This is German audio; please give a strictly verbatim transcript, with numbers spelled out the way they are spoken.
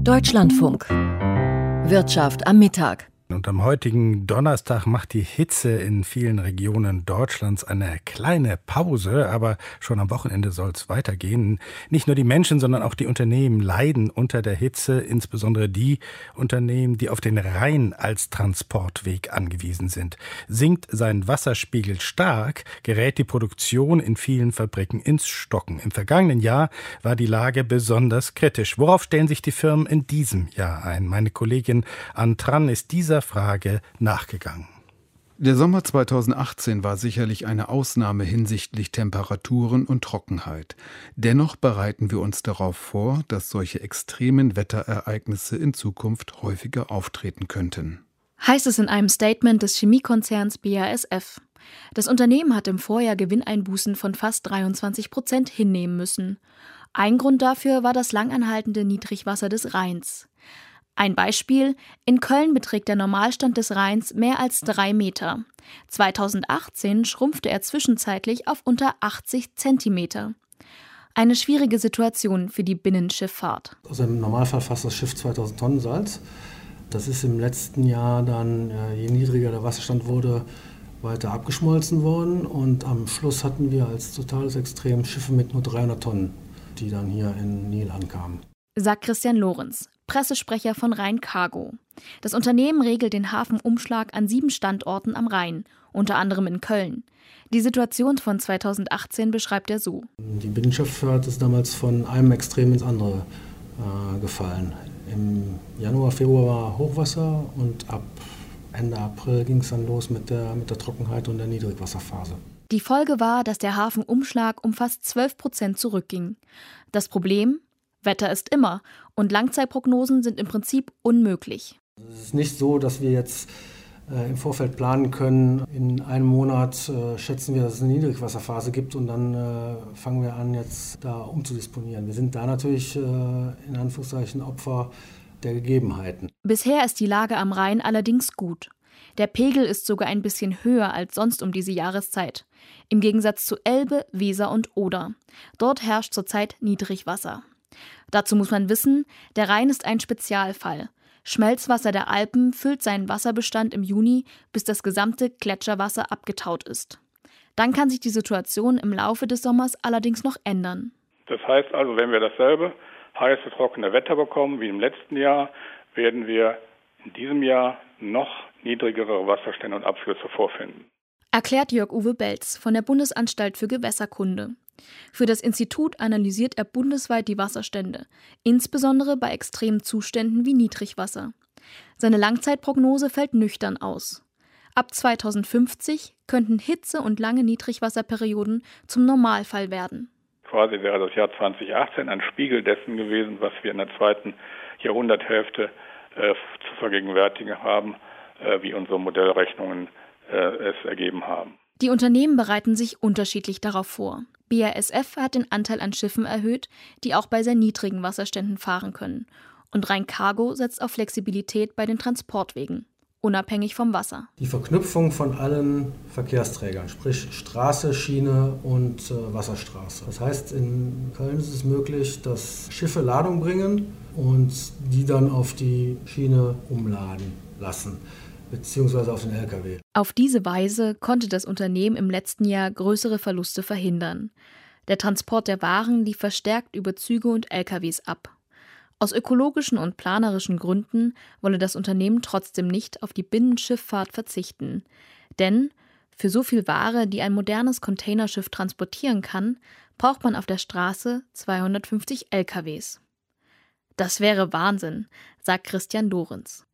Deutschlandfunk. Wirtschaft am Mittag. Und am heutigen Donnerstag macht die Hitze in vielen Regionen Deutschlands eine kleine Pause, aber schon am Wochenende soll es weitergehen. Nicht nur die Menschen, sondern auch die Unternehmen leiden unter der Hitze, insbesondere die Unternehmen, die auf den Rhein als Transportweg angewiesen sind. Sinkt sein Wasserspiegel stark, gerät die Produktion in vielen Fabriken ins Stocken. Im vergangenen Jahr war die Lage besonders kritisch. Worauf stellen sich die Firmen in diesem Jahr ein? Meine Kollegin Ann Tran ist dieser Frage nachgegangen. Der Sommer zweitausendachtzehn war sicherlich eine Ausnahme hinsichtlich Temperaturen und Trockenheit. Dennoch bereiten wir uns darauf vor, dass solche extremen Wetterereignisse in Zukunft häufiger auftreten könnten. Heißt es in einem Statement des Chemiekonzerns B A S F. Das Unternehmen hat im Vorjahr Gewinneinbußen von fast dreiundzwanzig Prozent hinnehmen müssen. Ein Grund dafür war das langanhaltende Niedrigwasser des Rheins. Ein Beispiel: In Köln beträgt der Normalstand des Rheins mehr als drei Meter. zweitausendachtzehn schrumpfte er zwischenzeitlich auf unter achtzig Zentimeter. Eine schwierige Situation für die Binnenschifffahrt. Also im Normalfall fasst das Schiff zweitausend Tonnen Salz. Das ist im letzten Jahr dann, je niedriger der Wasserstand wurde, weiter abgeschmolzen worden. Und am Schluss hatten wir als totales Extrem Schiffe mit nur dreihundert Tonnen, die dann hier in Nil ankamen. Sagt Christian Lorenz, Pressesprecher von Rhein Cargo. Das Unternehmen regelt den Hafenumschlag an sieben Standorten am Rhein, unter anderem in Köln. Die Situation von zweitausendachtzehn beschreibt er so. Die Binnenschifffahrt ist damals von einem Extrem ins andere äh, gefallen. Im Januar, Februar war Hochwasser und ab Ende April ging es dann los mit der, mit der Trockenheit und der Niedrigwasserphase. Die Folge war, dass der Hafenumschlag um fast zwölf Prozent zurückging. Das Problem? Wetter ist immer und Langzeitprognosen sind im Prinzip unmöglich. Es ist nicht so, dass wir jetzt äh, im Vorfeld planen können, in einem Monat äh, schätzen wir, dass es eine Niedrigwasserphase gibt und dann äh, fangen wir an, jetzt da umzudisponieren. Wir sind da natürlich äh, in Anführungszeichen Opfer der Gegebenheiten. Bisher ist die Lage am Rhein allerdings gut. Der Pegel ist sogar ein bisschen höher als sonst um diese Jahreszeit. Im Gegensatz zu Elbe, Weser und Oder. Dort herrscht zurzeit Niedrigwasser. Dazu muss man wissen, der Rhein ist ein Spezialfall. Schmelzwasser der Alpen füllt seinen Wasserbestand im Juni, bis das gesamte Gletscherwasser abgetaut ist. Dann kann sich die Situation im Laufe des Sommers allerdings noch ändern. Das heißt also, wenn wir dasselbe heiße, trockene Wetter bekommen wie im letzten Jahr, werden wir in diesem Jahr noch niedrigere Wasserstände und Abflüsse vorfinden. Erklärt Jörg-Uwe Belz von der Bundesanstalt für Gewässerkunde. Für das Institut analysiert er bundesweit die Wasserstände, insbesondere bei extremen Zuständen wie Niedrigwasser. Seine Langzeitprognose fällt nüchtern aus. Ab zweitausendfünfzig könnten Hitze- und lange Niedrigwasserperioden zum Normalfall werden. Quasi wäre das Jahr zweitausendachtzehn ein Spiegel dessen gewesen, was wir in der zweiten Jahrhunderthälfte äh, zu vergegenwärtigen haben, äh, wie unsere Modellrechnungen äh, es ergeben haben. Die Unternehmen bereiten sich unterschiedlich darauf vor. B A S F hat den Anteil an Schiffen erhöht, die auch bei sehr niedrigen Wasserständen fahren können. Und Rhein Cargo setzt auf Flexibilität bei den Transportwegen, unabhängig vom Wasser. Die Verknüpfung von allen Verkehrsträgern, sprich Straße, Schiene und äh, Wasserstraße. Das heißt, in Köln ist es möglich, dass Schiffe Ladung bringen und die dann auf die Schiene umladen lassen, beziehungsweise auf den L K W. Auf diese Weise konnte das Unternehmen im letzten Jahr größere Verluste verhindern. Der Transport der Waren lief verstärkt über Züge und L K Ws ab. Aus ökologischen und planerischen Gründen wolle das Unternehmen trotzdem nicht auf die Binnenschifffahrt verzichten. Denn für so viel Ware, die ein modernes Containerschiff transportieren kann, braucht man auf der Straße zweihundertfünfzig L K Ws. Das wäre Wahnsinn, sagt Christian Lorenz.